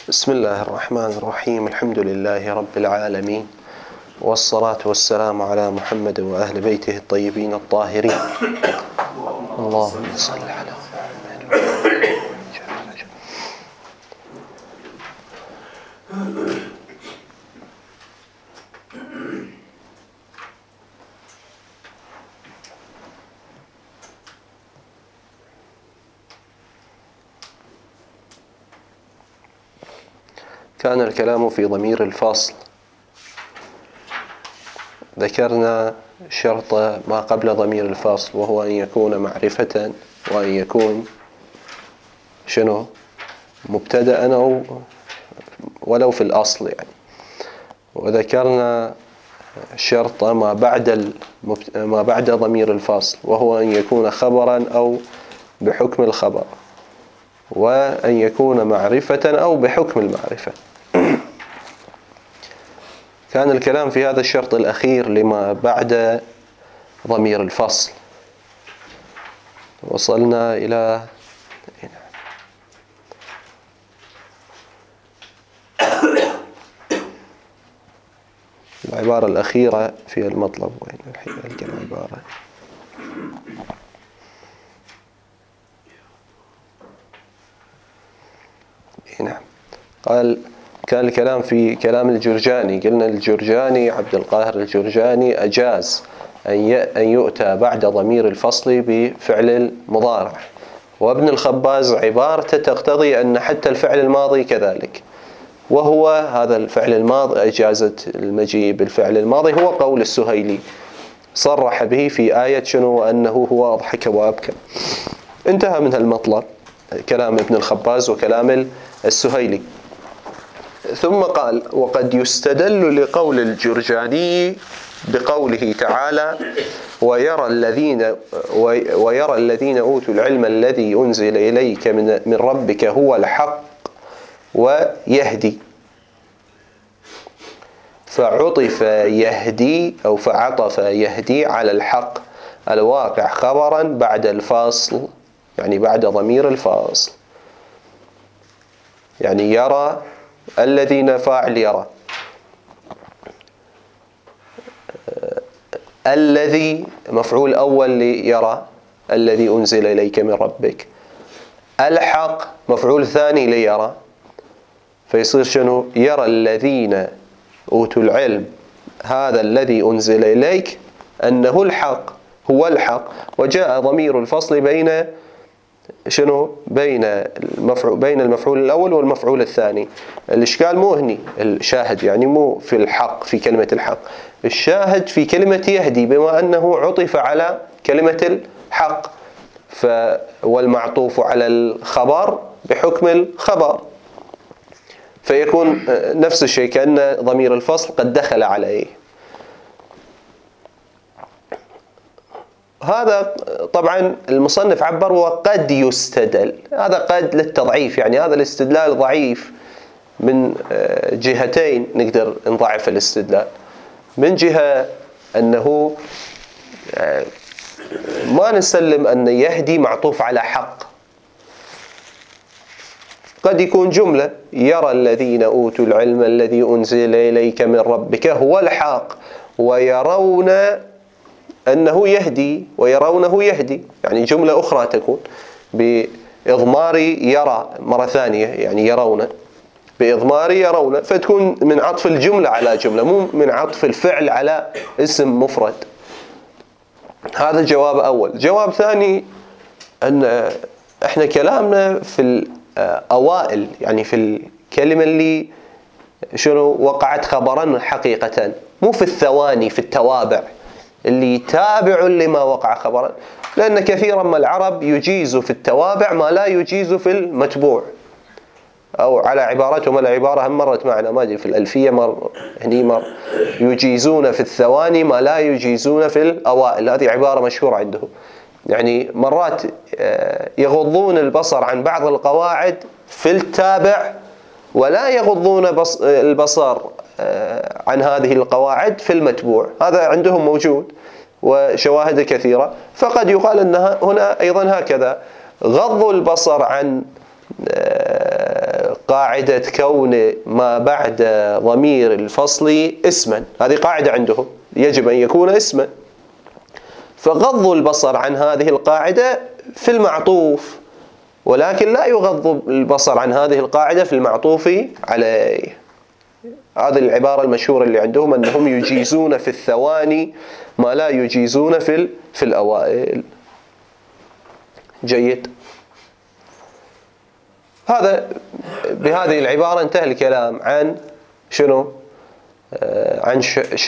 بسم الله الرحمن الرحيم. الحمد لله رب العالمين، والصلاة والسلام على محمد وأهل بيته الطيبين الطاهرين. اللهم صل على محمد. كان الكلام في ضمير الفصل. ذكرنا شرط ما قبل ضمير الفصل، وهو أن يكون معرفة، وأن يكون مبتدأ أو ولو في الأصل يعني. وذكرنا شرط ما بعد ضمير الفصل، وهو أن يكون خبرا أو بحكم الخبر، وأن يكون معرفة أو بحكم المعرفة. كان الكلام في هذا الشرط الأخير لما بعد ضمير الفصل. وصلنا إلى العبارة الأخيرة في المطلب. وين الحين العبارة؟ نعم. قال كان الكلام في كلام الجرجاني. قلنا الجرجاني عبد القاهر الجرجاني أجاز أن يؤتى بعد ضمير الفصل بفعل المضارع، وابن الخباز عبارته تقتضي أن حتى الفعل الماضي كذلك، وهو هذا الفعل الماضي إجازة المجيء بالفعل الماضي هو قول السهيلي، صرح به في آية وأنه هو أضحك وأبكى. انتهى من المطلب كلام ابن الخباز وكلام السهيلي. ثم قال: وقد يستدل لقول الجرجاني بقوله تعالى: ويرى الذين أوتوا العلم الذي أنزل إليك من ربك هو الحق ويهدي. فعطف يهدي أو فعطف يهدي على الحق الواقع خبرا بعد الفاصل، يعني بعد ضمير الفاصل. يعني يرى الذين فاعل يرى، الذي مفعول أول ليرى الذي أنزل إليك من ربك، الحق مفعول ثاني ليرى، فيصير يرى الذين أوتوا العلم هذا الذي أنزل إليك أنه الحق، هو الحق. وجاء ضمير الفصل بين بين المفعول الأول والمفعول الثاني. الإشكال مو هني الشاهد، يعني مو في الحق، في كلمة الحق، الشاهد في كلمة يهدي، بما أنه عطف على كلمة الحق والمعطوف على الخبر بحكم الخبر، فيكون نفس الشيء كأن ضمير الفصل قد دخل عليه. هذا طبعا المصنف عبر وقد يستدل، هذا قد للتضعيف، يعني هذا الاستدلال ضعيف من جهتين، نقدر نضعف الاستدلال. من جهة أنه ما نسلم أن يهدي معطوف على حق، قد يكون جملة يرى الذين أوتوا العلم الذي أنزل إليك من ربك هو الحق ويرون أنه يهدي، ويرونه يهدي، يعني جملة أخرى تكون بإضمار يرى مرة ثانية، يعني يرون بإضمار يرون، فتكون من عطف الجملة على جملة، مو من عطف الفعل على اسم مفرد. هذا جواب أول. جواب ثاني أن احنا كلامنا في الأوائل، يعني في الكلمة اللي وقعت خبرا حقيقة، مو في الثواني، في التوابع اللي تابع لما وقع خبرا، لأن كثيرا ما العرب يجيز في التوابع ما لا يجيز في المتبوع، أو على عبارتهم العبارة هم مرت معنا، ما أدري في الألفية هني يجيزون في الثواني ما لا يجيزون في الأوائل. هذه عبارة مشهورة عندهم، يعني مرات يغضون البصر عن بعض القواعد في التابع، ولا يغضون البصر عن هذه القواعد في المتبوع. هذا عندهم موجود وشواهد كثيرة. فقد يقال أنها هنا أيضا هكذا، غض البصر عن قاعدة كون ما بعد ضمير الفصل اسما، هذه قاعدة عندهم يجب أن يكون اسما، فغضوا البصر عن هذه القاعدة في المعطوف، ولكن لا يغض البصر عن هذه القاعدة في المعطوف عليه. هذه العبارة المشهورة اللي عندهم، أنهم يجيزون في الثواني ما لا يجيزون في الأوائل. جيد. هذا بهذه العبارة انتهى الكلام عن شنو؟ عن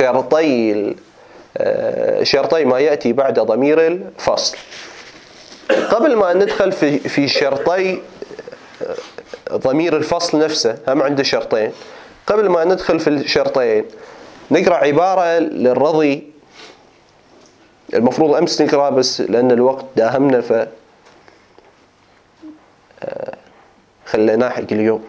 شرطي ما يأتي بعد ضمير الفصل. قبل ما ندخل في شرطي ضمير الفصل نفسه، هم عنده شرطين. قبل ما ندخل في الشرطين نقرأ عبارة للرضي، المفروض أمس نقرأ بس لأن الوقت داهمنا خلينا نحق اليوم.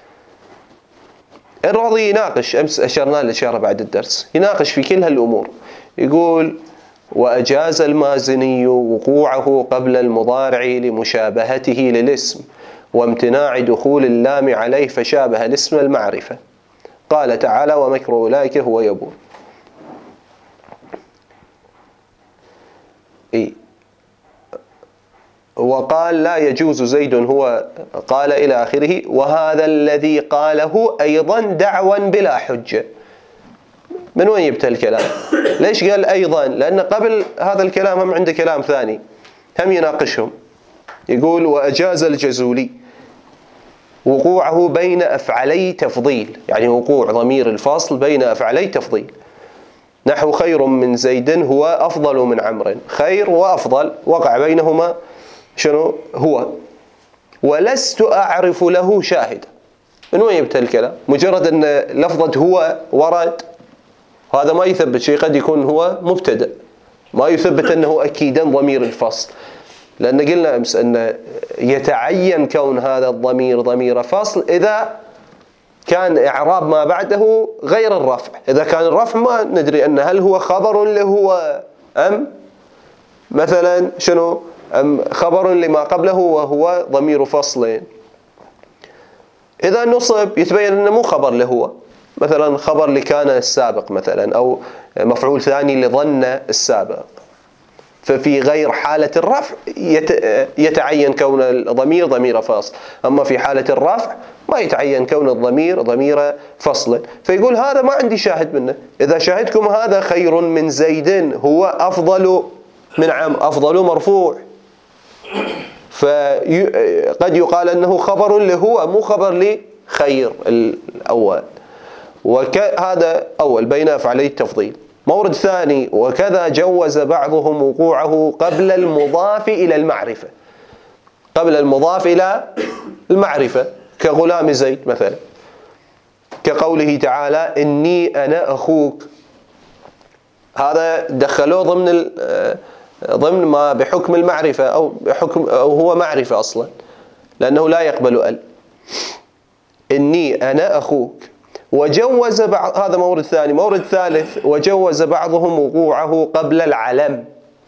الرضي يناقش، أمس أشرنا الإشارة بعد الدرس، يناقش في كل هالأمور. يقول: وأجاز المازني وقوعه قبل المضارع لمشابهته للاسم وامتناع دخول اللام عليه فشابه الاسم المعرفة. قال تعالى: ومكر أولئك هو يبور. وقال: لا يجوز زيد هو، قال إلى آخره. وهذا الذي قاله أيضا دعوا بلا حجة. من وين يبتل الكلام؟ ليش قال أيضا؟ لأن قبل هذا الكلام هم عنده كلام ثاني هم يناقشهم. يقول: وأجاز الجزولي وقوعه بين أفعلي تفضيل، يعني وقوع ضمير الفاصل بين أفعلي تفضيل، نحو خير من زيد هو أفضل من عمرو. خير وأفضل وقع بينهما شنو؟ هو. ولست أعرف له شاهد. من وين يبتل الكلام؟ مجرد أن لفظة هو ورد، هذا ما يثبت شيء. قد يكون هو مبتدأ، ما يثبت أنه أكيدا ضمير الفصل، لأن قلنا أمس أن يتعين كون هذا الضمير ضمير فصل إذا كان إعراب ما بعده غير الرفع. إذا كان الرفع ما ندري أن هل هو خبر لهو أم مثلا شنو، أم خبر لما قبله وهو ضمير فصل. إذا نصب يتبين أنه مو خبر لهو، مثلا خبر لكان السابق مثلا، أو مفعول ثاني لظن السابق. ففي غير حالة الرفع يتعين كون الضمير ضمير فاصل، أما في حالة الرفع ما يتعين كون الضمير ضمير فصل. فيقول هذا ما عندي شاهد منه. إذا شاهدكم هذا خير من زيد هو أفضل من أفضل مرفوع، فقد يقال أنه خبر لهو مو خبر لخير الأول. وهذا أول بين أفعلي التفضيل. مورد ثاني: وكذا جوز بعضهم وقوعه قبل المضاف إلى المعرفة. قبل المضاف إلى المعرفة كغلام زيد مثلا، كقوله تعالى: إني أنا أخوك. هذا دخلوه ضمن ما بحكم المعرفة، أو هو معرفة أصلا، لأنه لا يقبل إني أنا أخوك. وجوز بعض، هذا مورد ثاني. مورد ثالث: وجوز بعضهم وقوعه قبل العلم،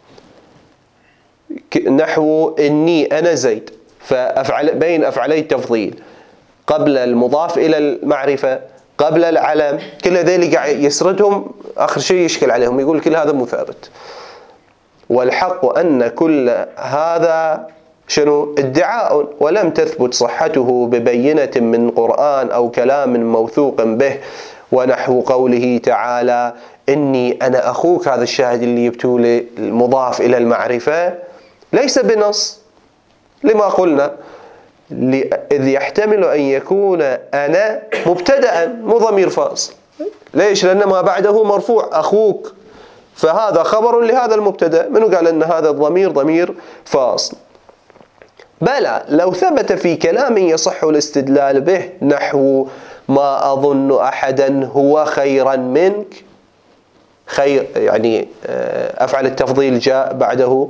نحو إني أنا زيد. بين أفعلي التفضيل قبل المضاف إلى المعرفة قبل العلم، كل ذلك قاعد يسردهم، آخر شيء يشكل عليهم، يقول كل هذا مو ثابت. والحق أن كل هذا شنو؟ ادعاء ولم تثبت صحته ببينة من قرآن أو كلام موثوق به. ونحو قوله تعالى: إني أنا أخوك، هذا الشاهد اللي يبتو المضاف إلى المعرفة ليس بنص، لما قلنا إذ يحتمل أن يكون أنا مبتدأ مو ضمير فاصل. ليش؟ لأن ما بعده مرفوع، أخوك، فهذا خبر لهذا المبتدأ. منو قال أن هذا الضمير ضمير فاصل؟ بلى لو ثبت في كلام يصح الاستدلال به، نحو ما أظن أحدا هو خيرا منك. خير يعني أفعل التفضيل جاء بعده.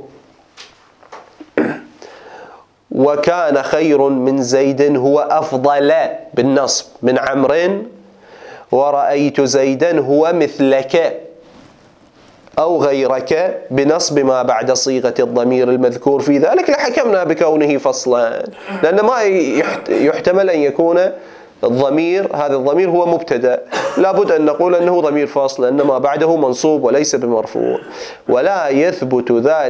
وكان خير من زيد هو أفضل بالنصب من عمرو. ورأيت زيدا هو مثلك. أو غيرك بنصب ما بعد صيغة الضمير المذكور في ذلك لحكمنا بكونه فصلا، لأن ما يحتمل أن يكون الضمير، هذا الضمير هو مبتدأ، لابد أن نقول أنه ضمير فاصل لأن ما بعده منصوب وليس بمرفوع. ولا يثبت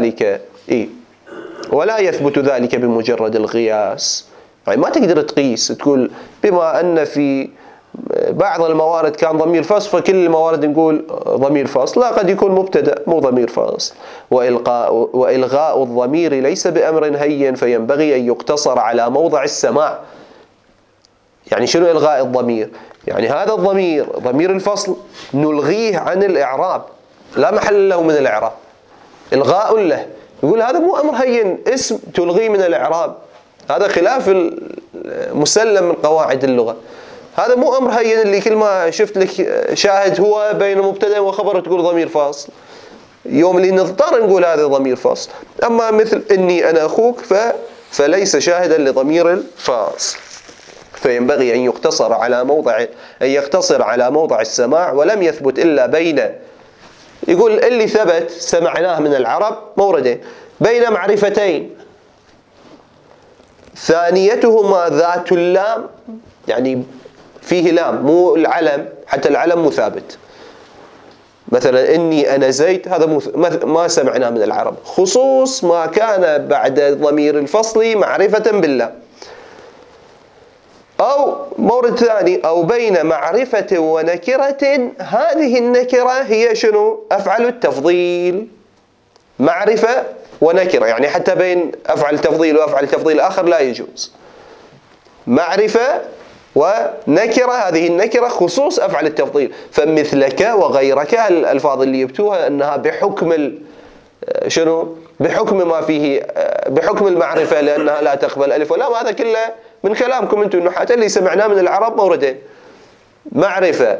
ذلك بمجرد القياس. يعني ما تقدر تقيس تقول بما أن في بعض الموارد كان ضمير فاصل فكل الموارد نقول ضمير فاصل، لا، قد يكون مبتدأ مو ضمير فاصل. وإلغاء الضمير ليس بأمر هين، فينبغي أن يقتصر على موضع السماع. يعني شنو إلغاء الضمير؟ يعني هذا الضمير ضمير الفصل نلغيه عن الإعراب، لا محل له من الإعراب، إلغاء له. يقول هذا مو أمر هين، اسم تلغيه من الإعراب، هذا خلاف المسلم من قواعد اللغة. هذا مو أمر هين اللي كل ما شفت لك شاهد هو بين مبتدأ وخبر تقول ضمير فاصل. يوم اللي نضطر نقول هذا ضمير فاصل. أما مثل إني أنا أخوك فليس شاهدا لضمير الفاصل، فينبغي أن يقتصر على موضع السماع. ولم يثبت إلا بين، يقول اللي ثبت سمعناه من العرب موردين: بين معرفتين ثانيتهما ذات اللام، يعني فيه لام مو العلم، حتى العلم مو ثابت. مثلا إني أنا زيد، هذا ما سمعناه من العرب، خصوص ما كان بعد ضمير الفصل معرفة بالله. أو مورد ثاني: أو بين معرفة ونكرة، هذه النكرة هي شنو؟ أفعل التفضيل. معرفة ونكرة، يعني حتى بين أفعل التفضيل وأفعل التفضيل الآخر لا يجوز. معرفة ونكرة، هذه النكرة خصوص أفعل التفضيل. فمثلك وغيرك الألفاظ اللي يبتوها أنها بحكم شنو؟ بحكم ما فيه، بحكم المعرفة، لأنها لا تقبل ألف ولام. هذا كله من كلامكم أنتم النحاة اللي سمعناه من العرب موردين: معرفة،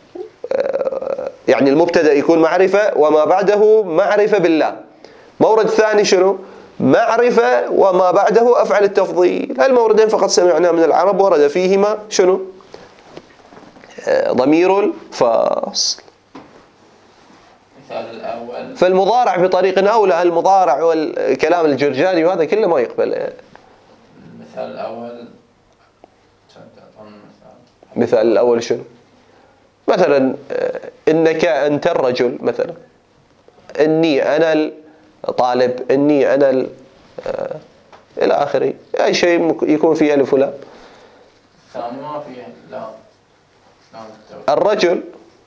يعني المبتدأ يكون معرفة وما بعده معرفة بالله. مورد ثاني شنو؟ معرفة وما بعده أفعل التفضيل. هالموردين فقط سمعناه من العرب ورد فيهما شنو؟ ضمير الفاصل. المثال الأول فالمضارع بطريق أولى، المضارع والكلام الجرجاني وهذا كله ما يقبل. المثال الأول، مثال الأول شنو؟ مثلا إنك أنت الرجل، مثلا إني أنا الطالب، إني أنا إلى آخره. أي شيء يكون فيه ألف ولام. الثاني ما فيه لام. الرجل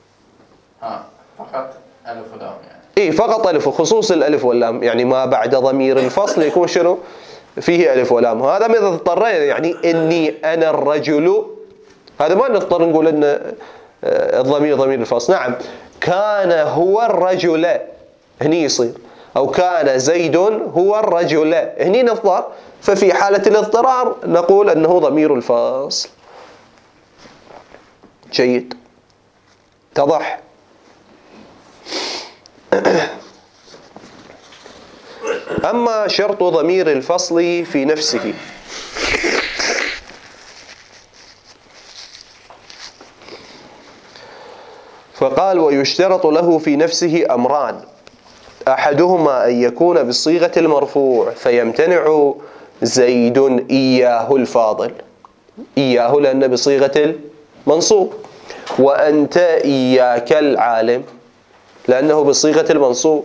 فقط ألف ولام، يعني فقط ألف، خصوص الألف واللام، يعني ما بعد ضمير الفصل يكون شنو؟ فيه ألف ولام. هذا إذا اضطرينا، يعني إني أنا الرجل، هذا ما نضطر نقول أن الضمير ضمير الفصل. نعم، كان هو الرجل، هني يصير. أو كان زيد هو الرجل، هني نضطر. ففي حالة الاضطرار نقول أنه ضمير الفصل. جيد، اتضح؟ أما شرط ضمير الفصل في نفسه، فقال: ويشترط له في نفسه أمران: أحدهما أن يكون بصيغة المرفوع، فيمتنع زيد إياه الفاضل، إياه لأن بصيغة المنصوب، وأنت إياك العالم لأنه بصيغة المنصوب.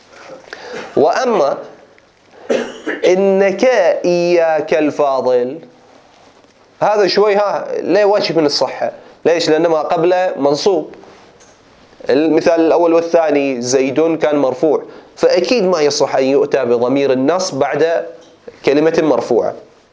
وأما إنك إياك الفاضل، هذا شوي لا وجه من الصحة. ليش؟ لأن ما قبله منصوب. المثال الأول والثاني زيد كان مرفوع، فأكيد ما يصح أن يؤتى بضمير النصب بعد كلمة مرفوعة،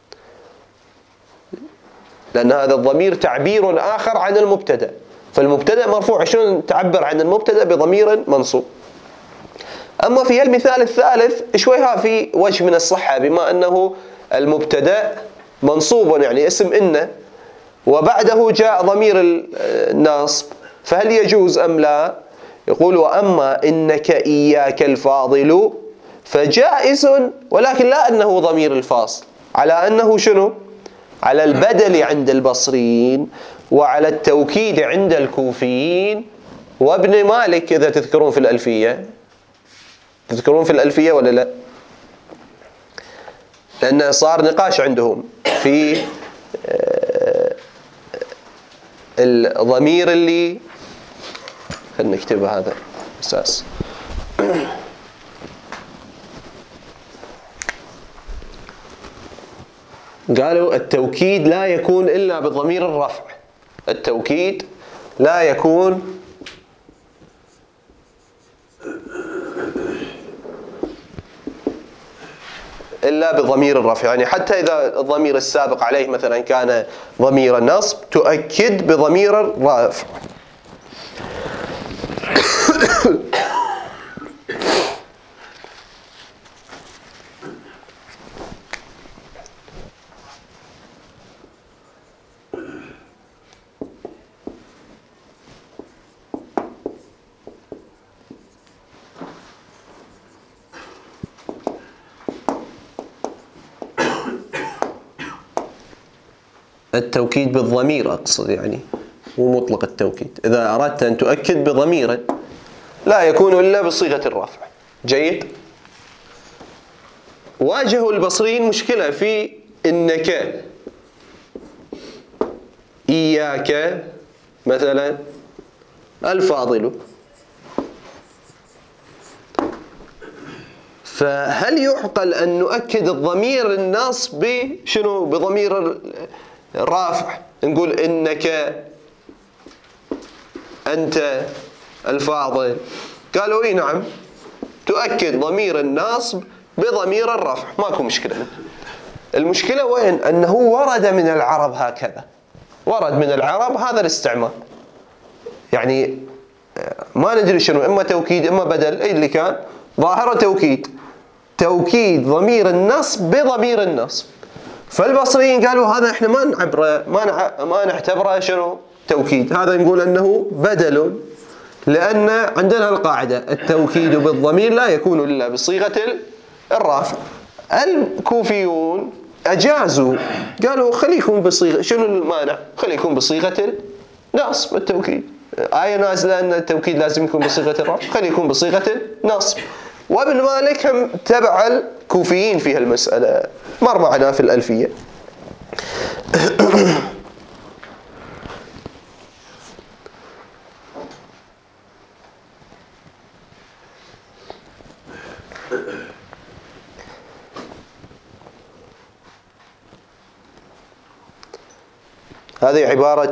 لأن هذا الضمير تعبير آخر عن المبتدأ. فالمبتدأ مرفوع، شلون تعبر عن المبتدأ بضمير منصوب؟ أما في المثال الثالث شوي في وجه من الصحة، بما أنه المبتدأ منصوب يعني اسم إن، وبعده جاء ضمير النصب، فهل يجوز أم لا؟ يقول: وأما إنك إياك الفاضل فجائز، ولكن لا أنه ضمير الفاصل، على أنه شنو؟ على البدل عند البصريين، وعلى التوكيد عند الكوفيين، وابن مالك إذا تذكرون في الألفية تذكرون في الألفية ولا لا؟ لأن صار نقاش عندهم في الضمير اللي خلينا نكتبها هذا أساس. قالوا التوكيد لا يكون إلا بضمير الرفع. التوكيد لا يكون إلا بضمير الرفع، يعني حتى إذا الضمير السابق عليه مثلا كان ضمير النصب تؤكد بضمير الرفع. التوكيد بالضمير أقصد، يعني مو مطلق التوكيد. إذا أردت أن تؤكد بضمير لا يكون إلا بصيغة الرفع. جيد. واجهوا البصريين مشكلة في إنك، إياك مثلا، الفاضل. فهل يعقل أن نؤكد الضمير الناصب بشنو؟ بضمير الرافع. نقول إنك، أنت الفاضل. قالوا إيه نعم، تؤكد ضمير الناصب بضمير الرفع، ماكو مشكلة. المشكلة وين؟ أنه ورد من العرب هكذا، ورد من العرب هذا الاستعمال. يعني ما ندري شنو، إما توكيد إما بدل، أي اللي كان ظاهرة توكيد ضمير النصب بضمير النصب. فالبصريين قالوا هذا احنا ما نعتبره شنو؟ توكيد، هذا نقول انه بدل، لان عندنا القاعده التوكيد بالضمير لا يكون الا بصيغه الرافع. الكوفيون اجازوا، قالوا خليكم بصيغه، شنو المانع؟ خليكم بصيغه النصب. التوكيد آية نازله ان التوكيد لازم يكون بصيغه الرفع، خليكم بصيغه النصب. وابن مالك هم تبع الكوفيين في هالمسألة، مر معنا في الألفية. هذه عبارة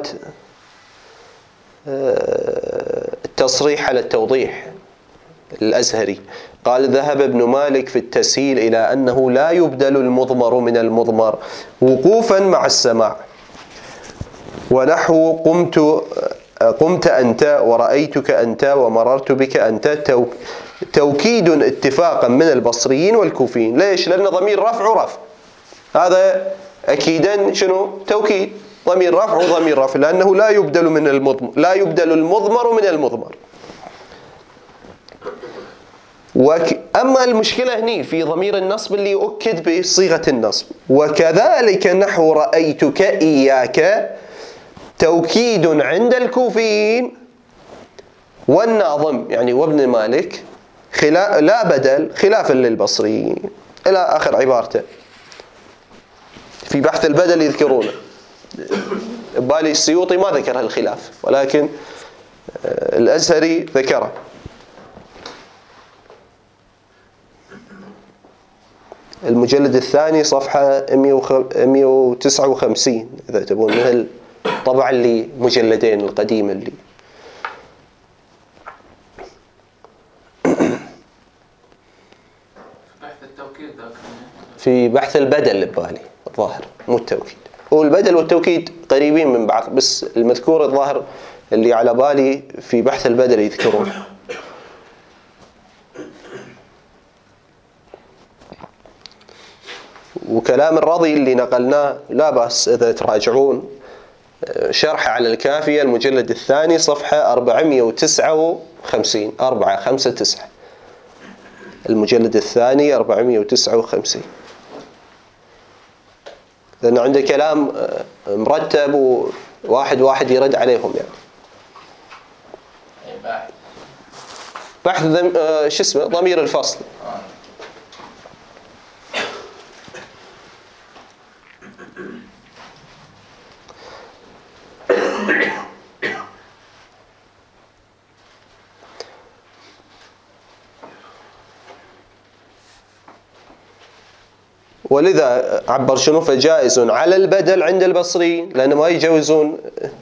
التصريح على التوضيح الأزهري. قال ذهب ابن مالك في التسهيل إلى أنه لا يبدل المضمر من المضمر وقوفا مع السماع، ونحو قمت أنت ورأيتك أنت ومررت بك أنت توكيد اتفاقا من البصريين والكوفيين. ليش؟ لأن ضمير رفع ورفع، هذا أكيدا شنو؟ توكيد ضمير رفع وضمير رفع، لأنه لا يبدل المضمر من المضمر. أما المشكلة هني في ضمير النصب اللي يؤكد بصيغة النصب. وكذلك نحو رأيتك إياك توكيد عند الكوفيين والناظم يعني وابن مالك لا بدل، خلافا للبصريين، إلى آخر عبارته. في بحث البدل يذكرونه، بالي السيوطي ما ذكر هالخلاف، ولكن الأزهري ذكره. المجلد الثاني صفحة 159 إذا تبون، من الطبعة اللي مجلدين القديمة اللي بحث التوكيد ذاك في بحث البدل ببالي الظاهر، مو التوكيد. هو البدل والتوكيد قريبين من بعض، بس المذكور الظاهر اللي على بالي في بحث البدل يذكرون. وكلام الرضي اللي نقلناه لا بأس إذا تراجعون شرح على الكافية المجلد الثاني صفحة 459 459 المجلد الثاني 459، لأنه عنده كلام مرتب وواحد يرد عليهم يعني. بحث شو اسمه ضمير الفصل. ولذا عبر شنو فجائز على البدل عند البصريين، لأن ما يجوزون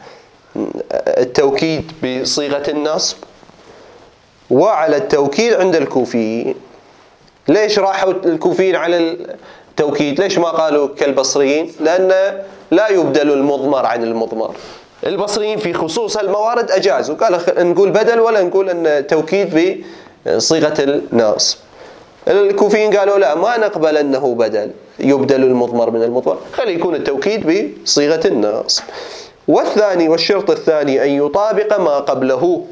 التوكيد بصيغة النصب، وعلى التوكيد عند الكوفيين. ليش راحوا الكوفيين على التوكيد؟ ليش ما قالوا كالبصريين؟ لأن لا يبدل المضمر عن المضمر. البصريين في خصوص الموارد أجازوا، قال نقول بدل ولا نقول أن توكيد بصيغة النصب. الكوفيين قالوا لا، ما نقبل أنه بدل يبدل المضمر من المضمر، خلي يكون التوكيد بصيغة النصب. والثاني، والشرط الثاني أن يطابق ما قبله.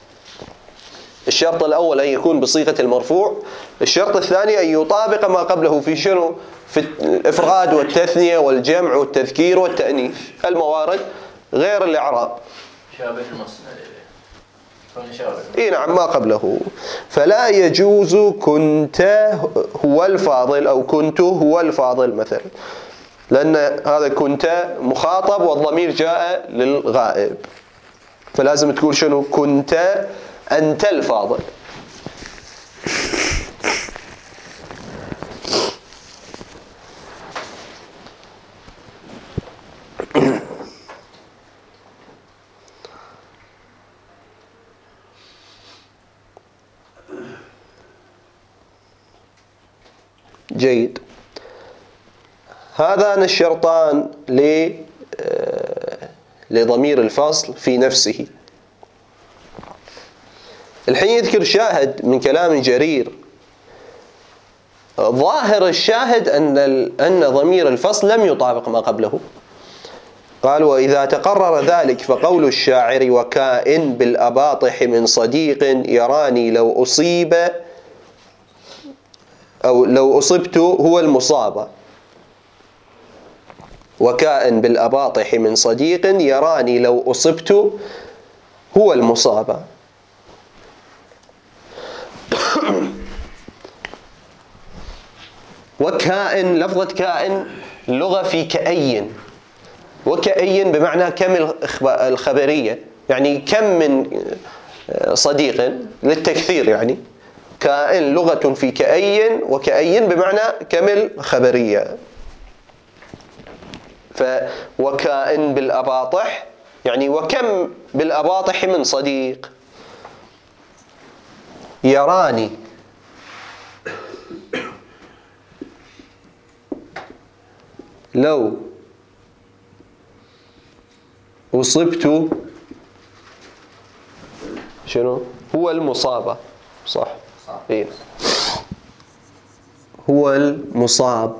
الشرط الأول أن يكون بصيغة المرفوع، الشرط الثاني أن يطابق ما قبله في شنو؟ في الإفراد والتثنية والجمع والتذكير والتأنيث، الموارد غير الإعراب. شابه المصنع إيه نعم، ما قبله. فلا يجوز كنت هو الفاضل أو كنت هو الفاضل مثلا، لأن هذا كنت مخاطب والضمير جاء للغائب، فلازم تقول شنو؟ كنت أنت الفاضل. جيد. هذان الشرطان لضمير الفصل في نفسه. الحين يذكر شاهد من كلام جرير. ظاهر الشاهد أن ضمير الفصل لم يطابق ما قبله. قال: وإذا تقرر ذلك فقول الشاعر: وكائن بالأباطح من صديق يراني لو أصيب أو لو أصبت هو المصاب. وكائن بالأباطح من صديق يراني لو أصبت هو المصاب. وكائن، لفظة كائن لغة في كأين، وكأين بمعنى كم الخبرية، يعني كم من صديق للتكثير، يعني كائن لغة في كأين، وكأين بمعنى كم الخبرية. وكائن بالأباطح يعني وكم بالأباطح من صديق. يراني لو أصبت شنو؟ هو المصاب. صح؟ إيه. هو المصاب.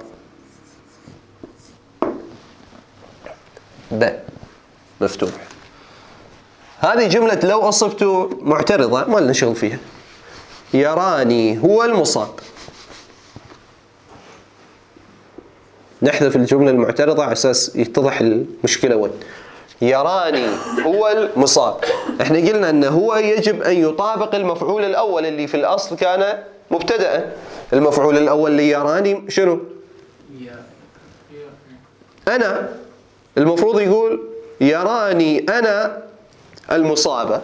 باء مفتوح. هذه جملة لو أصبت معترضة، ما لنا شغل فيها. يراني هو المصاب. نحذف الجملة المعترضة على أساس يتضح المشكلة وين. يراني هو المصاب. احنا قلنا أنه هو يجب أن يطابق المفعول الأول اللي في الأصل كان مبتدأ. المفعول الأول اللي يراني شنو؟ أنا. المفروض يقول يراني أنا المصابة.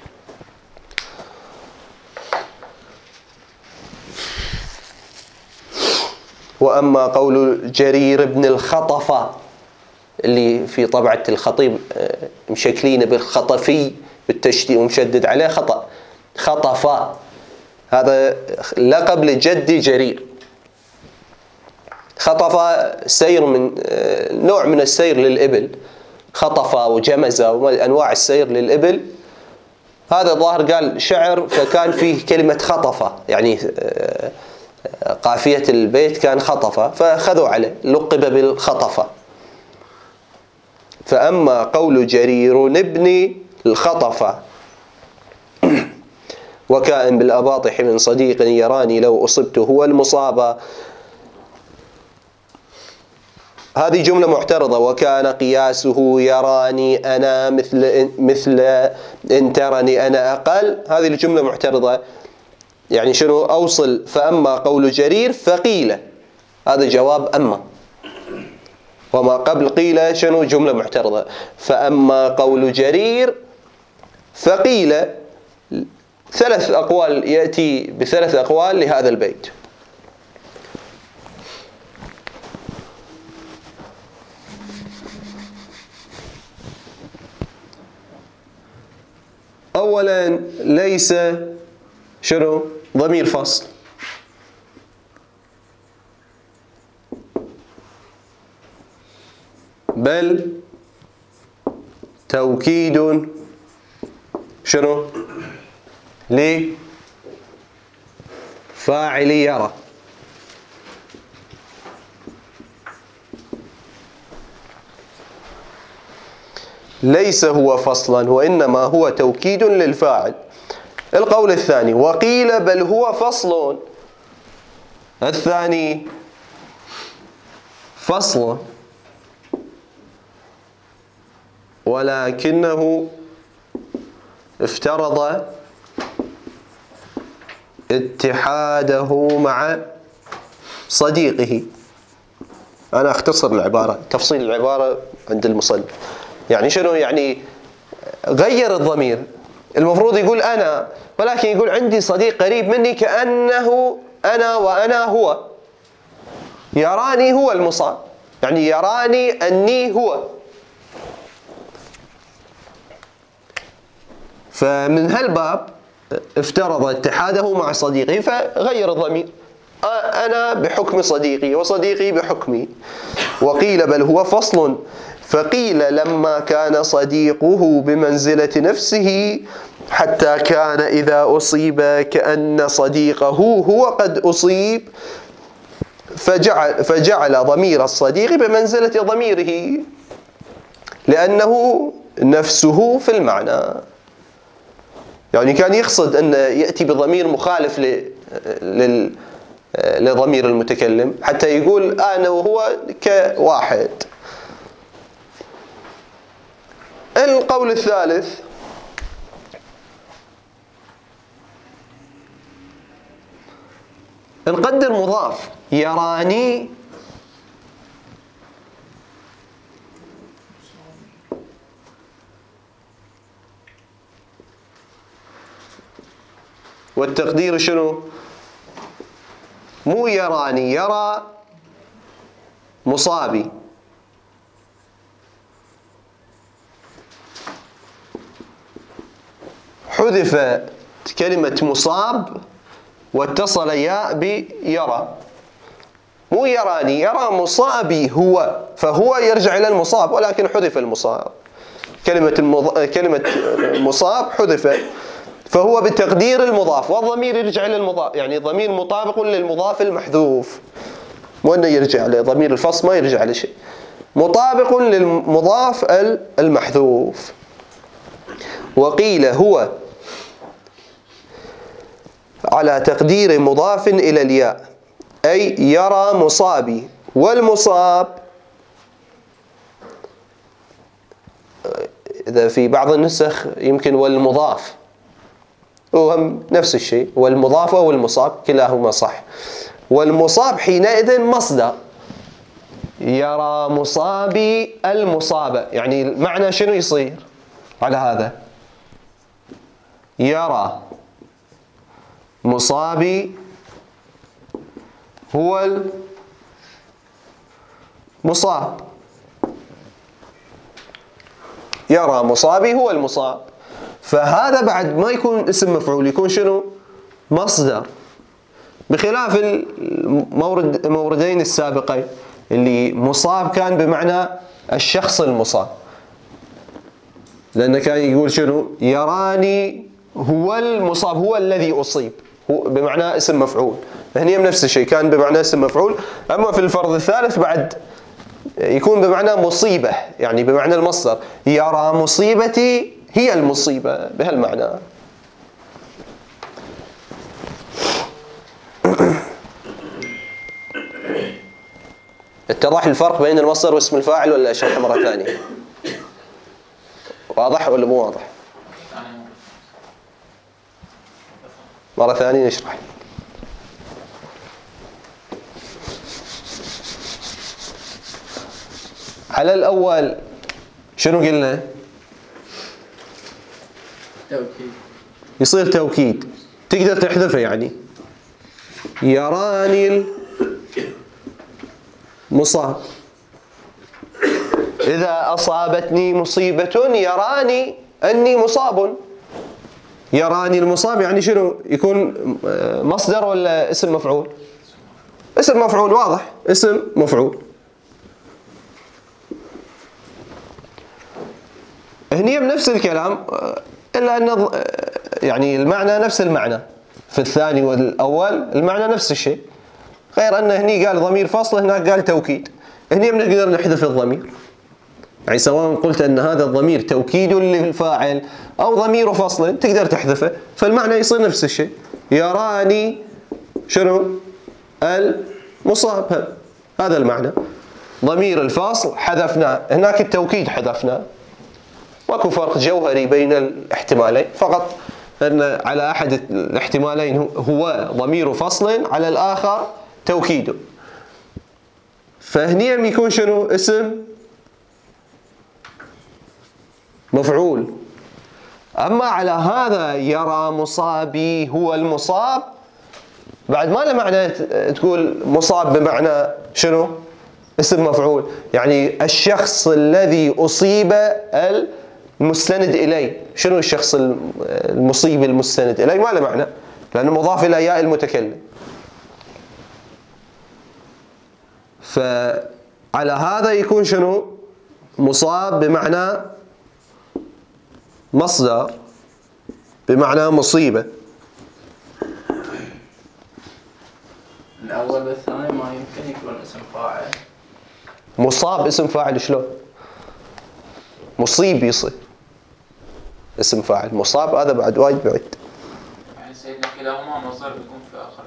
وأما قول جرير بن الخطفة اللي في طبعة الخطيب مشكلين بالخطفي بالتشديد ومشدد عليه خطأ، خطفة، هذا لقب لجد جرير. خطفة سير من نوع من السير للإبل، خطفة وجمزة وأنواع السير للإبل. هذا ظاهر قال شعر فكان فيه كلمة خطفة، يعني قافية البيت كان خطفة فأخذوا عليه، لقب بالخطفة. فأما قول جرير ابن الخطفة وكائن بالأباطح من صديق يراني لو أصبت هو المصاب، هذه جملة معترضة. وكان قياسه يراني أنا مثل إن ترني أنا أقل. هذه الجملة معترضة. يعني شنو أوصل فأما قول جرير فقيل، هذا جواب أما، وما قبل قيل شنو جملة معترضة. فأما قول جرير فقيل، ثلاث أقوال، يأتي بثلاث أقوال لهذا البيت. أولا ليس شنو ضمير فصل، بل توكيد شنو لفاعل يرى. ليس هو فصلا وإنما هو توكيد للفاعل. القول الثاني وقيل بل هو فصل، الثاني فصل ولكنه افترض اتحاده مع صديقه. أنا أختصر العبارة، تفصيل العبارة عند المصنف. يعني شنو؟ يعني غير الضمير، المفروض يقول أنا، ولكن يقول عندي صديق قريب مني كأنه أنا وأنا هو. يراني هو المصاب، يعني يراني أني هو. فمن هالباب افترض اتحاده مع صديقه فغير الضمير، أنا بحكم صديقي وصديقي بحكمي. وقيل بل هو فصل، فقيل لما كان صديقه بمنزلة نفسه حتى كان إذا أصيب كأن صديقه هو قد أصيب، فجعل ضمير الصديق بمنزلة ضميره لأنه نفسه في المعنى. يعني كان يقصد أن يأتي بضمير مخالف لضمير المتكلم حتى يقول أنا وهو كواحد. القول الثالث نقدر مضاف يراني والتقدير شنو؟ مو يراني، يرى مصابي. حذف كلمة مصاب واتصل ياء بيرى. مو يراني، يرى مصابي هو، فهو يرجع إلى المصاب ولكن حذف المصاب. كلمة مصاب حذف، فهو بتقدير المضاف، والضمير يرجع إلى المضاف، يعني ضمير مطابق للمضاف المحذوف، مو أنه يرجع لضمير الفصل، ما يرجع لشيء، مطابق للمضاف المحذوف. وقيل هو على تقدير مضاف إلى الياء، أي يرى مصابي. والمصاب إذا في بعض النسخ يمكن والمضاف، وهم نفس الشيء، والمضاف والمصاب كلاهما صح. والمصاب حينئذ مصدر، يرى مصابي المصابة، يعني المعنى شنو يصير على هذا؟ يرى مصابي هو المصاب، يرى مصابي هو المصاب. فهذا بعد ما يكون اسم مفعول، يكون شنو؟ مصدر، بخلاف الموردين السابقين اللي مصاب كان بمعنى الشخص المصاب، لأنه كان يقول شنو؟ يراني هو المصاب، هو الذي أصيب، هو بمعنى اسم مفعول. هني نفس الشيء، كان بمعنى اسم مفعول. أما في الفرض الثالث بعد يكون بمعنى مصيبة، يعني بمعنى المصدر، يرى مصيبتي هي المصيبة، بهالمعنى. اتضح الفرق بين المصدر واسم الفاعل ولا أشرح مرة ثانية؟ واضح ولا مو واضح؟ مرة ثانية نشرح. على الأول شنو قلنا؟ توكيد. يصير توكيد، تقدر تحذفه يعني. يراني المصاب، إذا أصابتني مصيبة يراني أني مصاب. يراني المصاب يعني شنو؟ يكون مصدر ولا اسم مفعول؟ اسم مفعول، واضح، اسم مفعول. هني بنفس الكلام، إلا أن يعني المعنى نفس المعنى في الثاني والأول، المعنى نفس الشيء، غير أن هني قال ضمير فصل، هناك قال توكيد. هني بنقدر نحذف الضمير، يعني سواء قلت أن هذا الضمير توكيد للفاعل أو ضمير فصل تقدر تحذفه، فالمعنى يصير نفس الشيء. يراني شنو؟ المصاب، هذا المعنى. ضمير الفاصل حذفناه، هناك التوكيد حذفناه. ماكو فرق جوهري بين الاحتمالين، فقط أن على أحد الاحتمالين هو ضمير فصل، على الآخر توكيده. فهني يكون شنو؟ اسم مفعول. أما على هذا يرى مصابي هو المصاب، بعد ما له معنى تقول مصاب بمعنى شنو؟ اسم مفعول، يعني الشخص الذي أصيب المستند إليه. شنو الشخص المصيب المستند إليه؟ ما له معنى، لأنه مضاف إلى ياء المتكلم. فعلى هذا يكون شنو؟ مصاب بمعنى مصدر، بمعنى مصيبة. الأول والثاني ما يمكن يكون اسم فاعل. مصاب اسم فاعل شلون؟ مصيب يصير اسم فاعل، مصاب هذا بعد وايد بعيد. يعني سيدنا كلاهما مصدر بيكون في آخر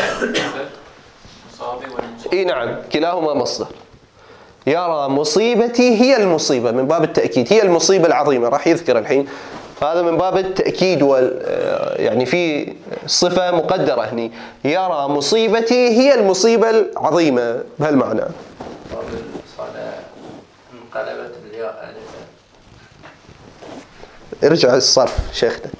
مصابي والمصاب. اي نعم، كلاهما مصدر. يرى مصيبتي هي المصيبة، من باب التأكيد، هي المصيبة العظيمة، راح يذكر الحين. هذا من باب التأكيد، يعني في صفة مقدرة هني. يرى مصيبتي هي المصيبة العظيمة بهالمعنى. باب الصلاة انقلبت الياء ألفا. ارجع الصرف شيخنا.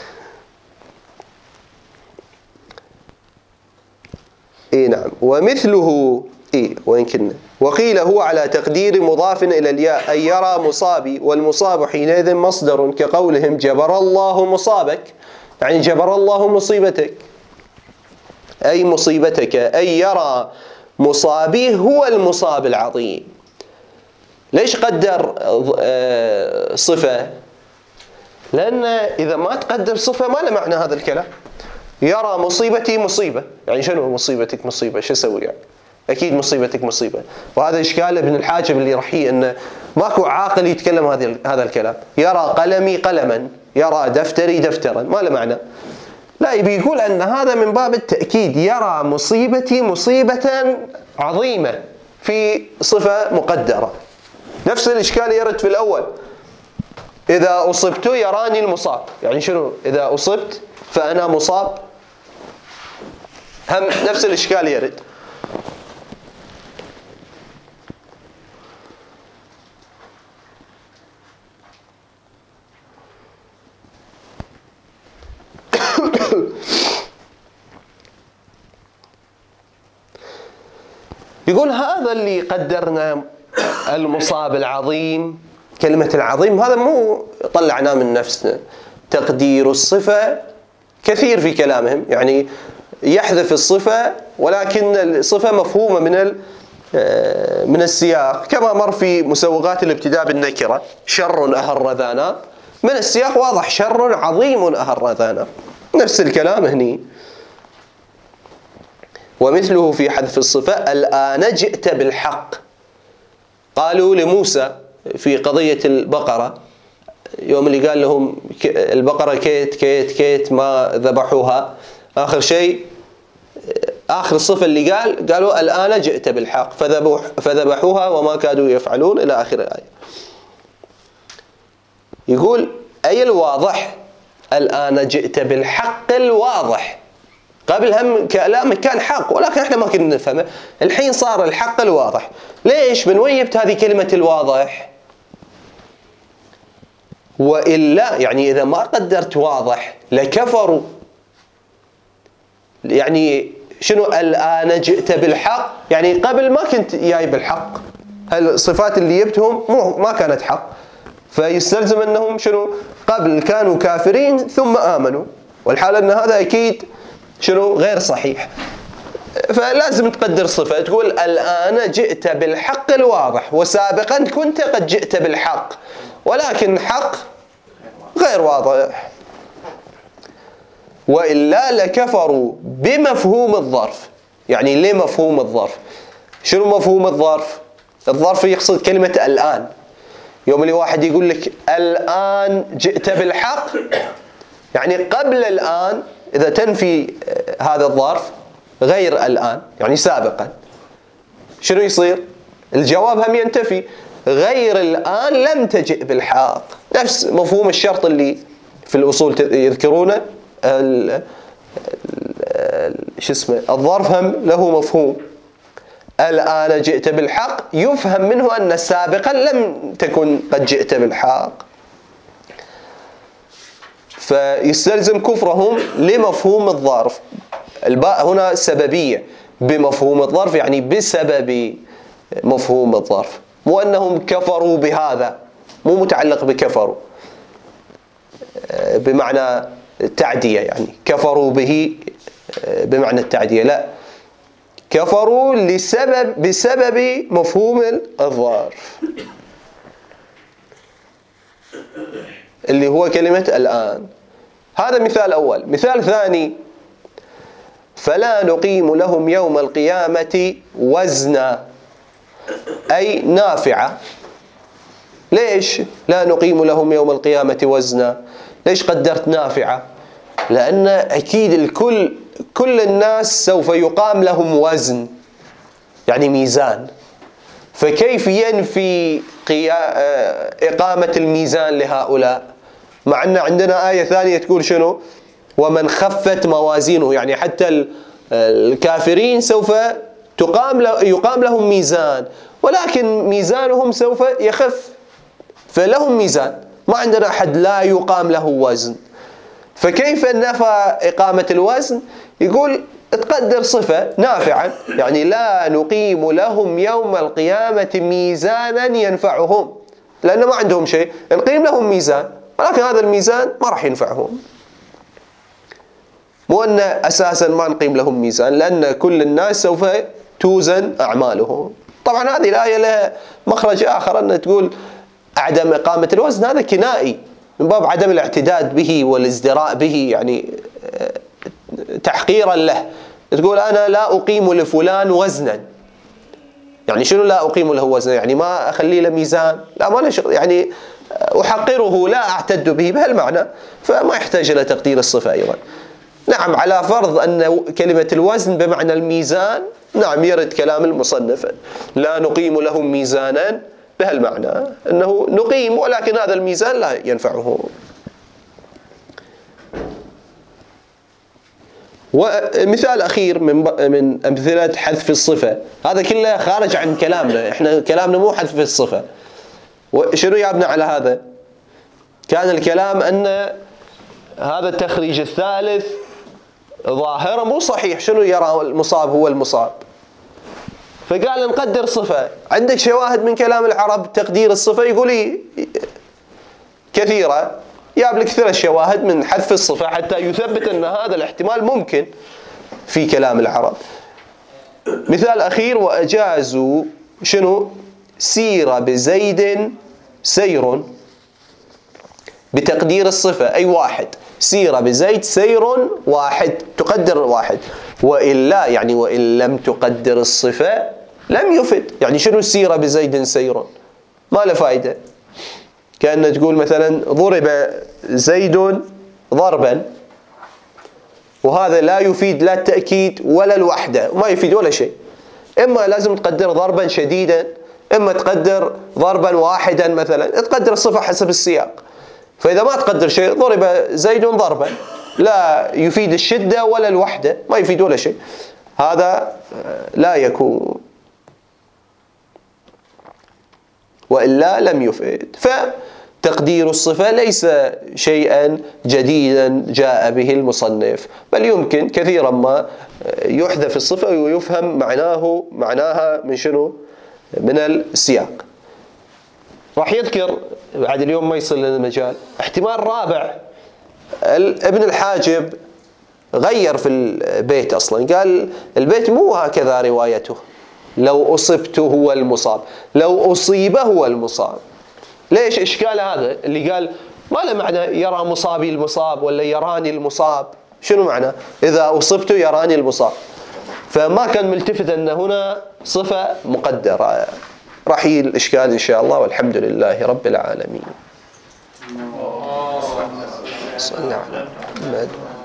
اي نعم، ومثله وين كنا؟ وقيل هو على تقدير مضاف إلى الياء، أي يرى مصابي، والمصاب حينئذ مصدر، كقولهم جبر الله مصابك، يعني جبر الله مصيبتك، أي مصيبتك، أي يرى مصابي هو المصاب العظيم. ليش قدر صفة؟ لأن إذا ما تقدر صفة ما له معنى هذا الكلام. يرى مصيبتي مصيبة، يعني شنو مصيبتك مصيبة؟ شو أسوي يعني؟ أكيد مصيبتك مصيبة. وهذا إشكال ابن الحاجب اللي رحيه، إنه ماكو عاقل يتكلم هذا الكلام. يرى قلمي قلما، يرى دفتري دفترا، ما له معنى. لا، يبي يقول أن هذا من باب التأكيد، يرى مصيبتي مصيبة عظيمة في صفة مقدرة. نفس الإشكال يرد في الأول، إذا أصبت يراني المصاب، يعني شنو؟ إذا أصبت فأنا مصاب، هم نفس الإشكال يرد. يقول هذا اللي قدرنا المصاب العظيم، كلمة العظيم هذا مو طلعناه من نفسنا، تقدير الصفة كثير في كلامهم، يعني يحذف الصفة، ولكن الصفة مفهومة من السياق، كما مر في مسوغات الابتداء بالنكرة، شر أهر ذانا، من السياق واضح شر عظيم أهر ذانا، نفس الكلام هني. ومثله في حذف الصفة، الآن جئت بالحق. قالوا لموسى في قضية البقرة، يوم اللي قال لهم البقرة كيت كيت كيت ما ذبحوها، آخر شيء آخر الصفة اللي قالوا الآن جئت بالحق فذبحوها وما كادوا يفعلون إلى آخر الآية. يقول أي الواضح، الآن جئت بالحق الواضح، قبل هم كلامك كان حق ولكن احنا ما كنا نفهمه، الحين صار الحق الواضح. ليش؟ من وين جبت هذه كلمة الواضح؟ وإلا يعني إذا ما قدرت واضح لكفروا. يعني شنو الآن جئت بالحق؟ يعني قبل ما كنت جاي بالحق، الصفات اللي جبتهم ما كانت حق، فيستلزم أنهم شنو؟ قبل كانوا كافرين ثم آمنوا، والحال أن هذا أكيد شنو؟ غير صحيح. فلازم تقدر صفة، تقول الآن جئت بالحق الواضح، وسابقا كنت قد جئت بالحق ولكن حق غير واضح. وإلا لكفروا بمفهوم الظرف. يعني ليه مفهوم الظرف؟ شنو مفهوم الظرف؟ الظرف يقصد كلمة الآن. يوم اللي واحد يقول لك الآن جئت بالحق، يعني قبل الآن، إذا تنفي هذا الظرف غير الآن يعني سابقا، شنو يصير؟ الجواب هم ينتفي. غير الآن لم تجئ بالحق. نفس مفهوم الشرط اللي في الأصول يذكرونه، شو اسمه، الظرف هم له مفهوم. الآن جئت بالحق يفهم منه أن سابقا لم تكن قد جئت بالحق، فيستلزم كفرهم لمفهوم الظرف. الباء هنا سببية، بمفهوم الظرف يعني بسبب مفهوم الظرف، مو أنهم كفروا بهذا، مو متعلق بكفروا بمعنى التعدية، يعني كفروا به بمعنى التعدية، لا، كفروا بسبب مفهوم الظرف اللي هو كلمة الآن. هذا مثال أول. مثال ثاني: فلا نقيم لهم يوم القيامة وزنا، أي نافعة. ليش لا نقيم لهم يوم القيامة وزنا؟ ليش قدرت نافعة؟ لأن أكيد كل الناس سوف يقام لهم وزن، يعني ميزان، فكيف ينفي إقامة الميزان لهؤلاء؟ مع أن عندنا آية ثانية تقول شنو؟ ومن خفت موازينه، يعني حتى الكافرين سوف يقام لهم ميزان، ولكن ميزانهم سوف يخف، فلهم ميزان. ما عندنا أحد لا يقام له وزن، فكيف نفى إقامة الوزن؟ يقول تقدر صفة نافعا، يعني لا نقيم لهم يوم القيامة ميزانا ينفعهم، لأن ما عندهم شيء، نقيم لهم ميزان ولكن هذا الميزان ما راح ينفعهم. مو أن أساسا ما نقيم لهم ميزان، لأن كل الناس سوف توزن أعمالهم. طبعا هذه الآية لها مخرج آخر، أن تقول عدم إقامة الوزن هذا كنائي من باب عدم الاعتداد به والازدراء به، يعني تحقيرا له. تقول أنا لا أقيم لفلان وزنا، يعني شنو لا أقيم له وزنا؟ يعني ما أخلي له ميزان، لا ما له شغل، يعني أحقره لا أعتد به بهالمعنى، فما يحتاج إلى تقدير الصفة أيضا. نعم، على فرض أن كلمة الوزن بمعنى الميزان، نعم يرد كلام المصنف لا نقيم لهم ميزانا بهالمعنى، أنه نقيم ولكن هذا الميزان لا ينفعه. ومثال أخير من أمثلة حذف الصفة، هذا كله خارج عن كلامنا، إحنا كلامنا مو حذف الصفة. وشنو جابنا على هذا؟ كان الكلام أن هذا التخريج الثالث ظاهرة مو صحيح، شنو يرى المصاب هو المصاب، فقال نقدر صفة. عندك شواهد من كلام العرب تقدير الصفة؟ يقول لي كثيرة، جاب لك 3 شواهد من حذف الصفة حتى يثبت أن هذا الاحتمال ممكن في كلام العرب. مثال أخير: وأجازوا شنو؟ سير بزيد سير، بتقدير الصفة، أي واحد، سير بزيد سير واحد، تقدر واحد. وإلا يعني وإن لم تقدر الصفة لم يفد. يعني شنو سير بزيد سير؟ ما له فائدة. كأن تقول مثلا ضرب زيد ضربا، وهذا لا يفيد لا التأكيد ولا الوحدة، ما يفيد ولا شيء. إما لازم تقدر ضربا شديدا، إما تقدر ضربا واحدا، مثلا تقدر الصفة حسب السياق. فإذا ما تقدر شيء، ضرب زيد ضربا، لا يفيد الشدة ولا الوحدة، ما يفيد ولا شيء، هذا لا يكون، وإلا لم يفيد. فتقدير الصفة ليس شيئا جديدا جاء به المصنف، بل يمكن كثيرا ما يحذف الصفة ويفهم معناها من شنو؟ من السياق. راح يذكر بعد، اليوم ما يصل لنا المجال، احتمال رابع. ابن الحاجب غير في البيت أصلا، قال البيت مو هكذا روايته، لو أصبت هو المصاب، لو أصيب هو المصاب. ليش إشكال هذا اللي قال ما له معنى يرى مصابي المصاب ولا يراني المصاب؟ شنو معنى إذا أصبت يراني المصاب؟ فما كان ملتفت أن هنا صفة مقدرة. راح يجي الإشكال إن شاء الله، والحمد لله رب العالمين. صلى الله على محمد.